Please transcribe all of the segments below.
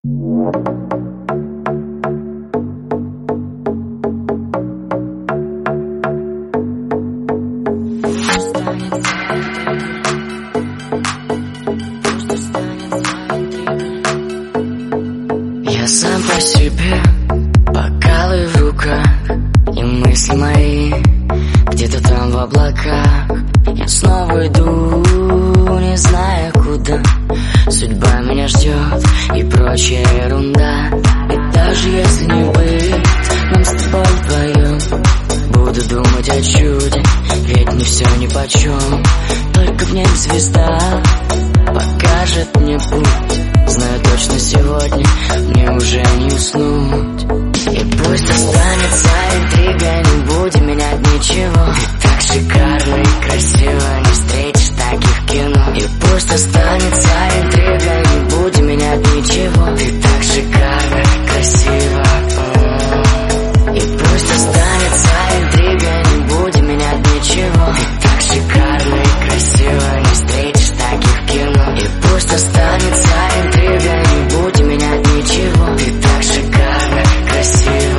Я сам по себе, бокалы в руках, и мысли мои где-то там в облаках. Я снова иду, не зная куда. Судьба меня ждет и прочая ерунда. И даже если не быть нам с тобой вдвоем, буду думать о чуде, ведь мне все нипочем. Только в небе звезда покажет мне путь. Знаю точно, сегодня мне уже не уснуть. И пусть останется интрига, не будем менять ничего. Ты так шикарно и красиво, не встретишь таких в кино. И пусть останется интрига, не будем менять ничего. Ты так шикарно, красиво. И пусть останется интрига, не будем менять ничего. Ты так шикарно и красиво, не встретишь таких в кино. И пусть останется интрига, не будем менять ничего. Ты так шикарно, красиво.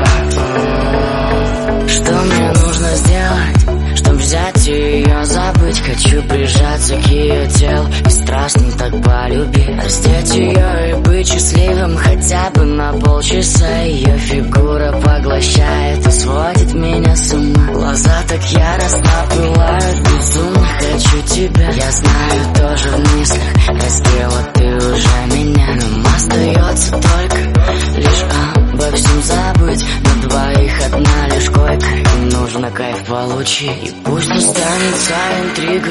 Что мне нужно сделать, чтоб взять ее, забыть? Хочу прижаться к ее телу и страстно так полюбить. Раздеть ее и быть счастливым хотя бы на полчаса. Ее фигура поглощает и сводит меня с ума. Глаза так яростно пылают, безумно хочу тебя. Я знаю, тоже в мыслях раздела ты уже меня. Нам остается только лишь обо всем забыть. На двоих одна лишь койка, и нужно кайф получить. И пусть останется интрига,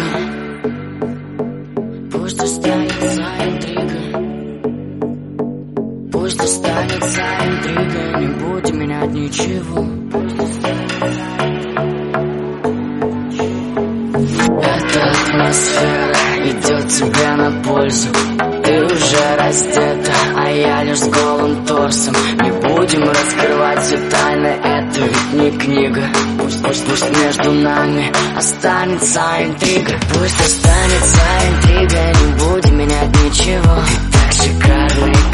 пусть останется интрига, пусть останется интрига, не будем менять ничего. Эта атмосфера идет тебе на пользу. Ты уже раздета, а я лишь с голым торсом. Не будем раскрывать все тайны, это ведь не книга. Пусть между нами останется интрига. Пусть останется интрига, не будем менять ничего. Ты так шикарно и